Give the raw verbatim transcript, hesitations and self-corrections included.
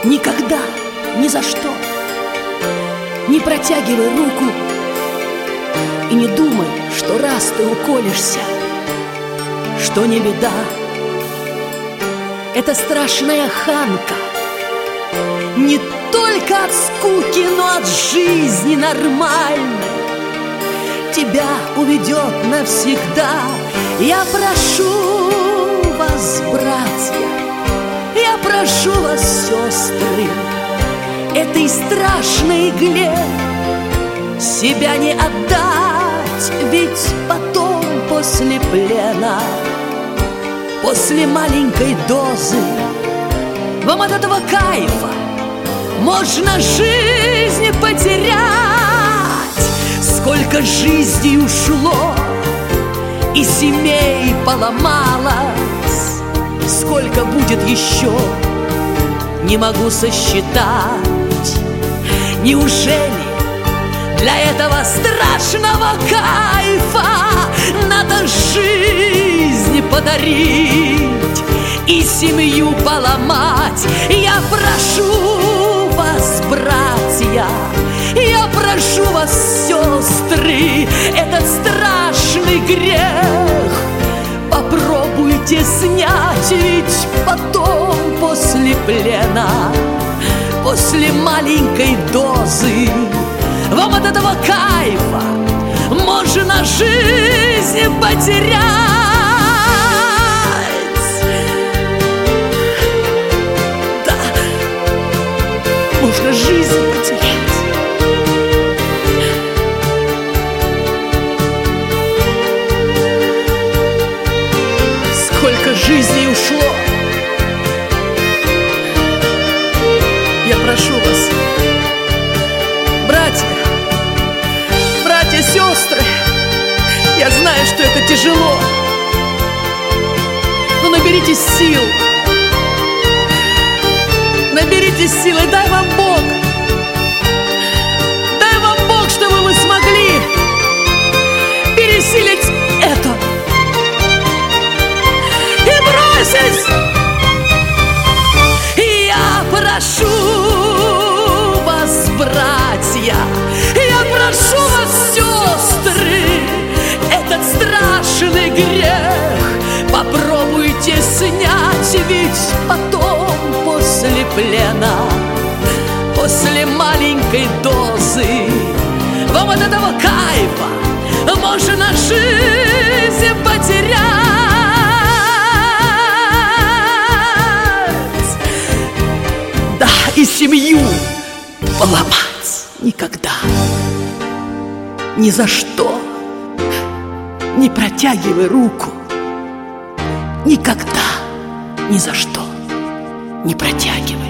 Никогда, ни за что не протягивай руку и не думай, что раз ты уколешься, что не беда. Это страшная ханка не только от скуки, но от жизни нормальной тебя уведет навсегда. Я прошу вас, братья, я прошу вас, сестры, этой страшной игле себя не отдать, ведь потом, после плена, после маленькой дозы, вам от этого кайфа можно жизнь потерять. Сколько жизней ушло и семей поломалось, сколько будет еще, не могу сосчитать. Неужели для этого страшного кайфа надо жизнь подарить и семью поломать? Я прошу вас, братья, я прошу вас, сестры, этот страшный грех попробуйте снять, ведь потом, после плена, после маленькой дозы, вам от этого кайфа можно жизнь потерять. Да, можно жизнь потерять. Сколько жизней ушло. Я прошу вас, братья, братья, сестры, я знаю, что это тяжело, но наберитесь сил, наберитесь сил, и дай вам Бог, дай вам Бог, чтобы вы смогли пересилить это и бросить. Я прошу вас, братья, я прошу вас, сестры, этот страшный грех попробуйте снять, ведь потом, после плена, после маленькой дозы, вам от этого кайфа можно жизнь потерять. Да, и семью поломать никогда, ни за что не протягивай руку, никогда, ни за что не протягивай.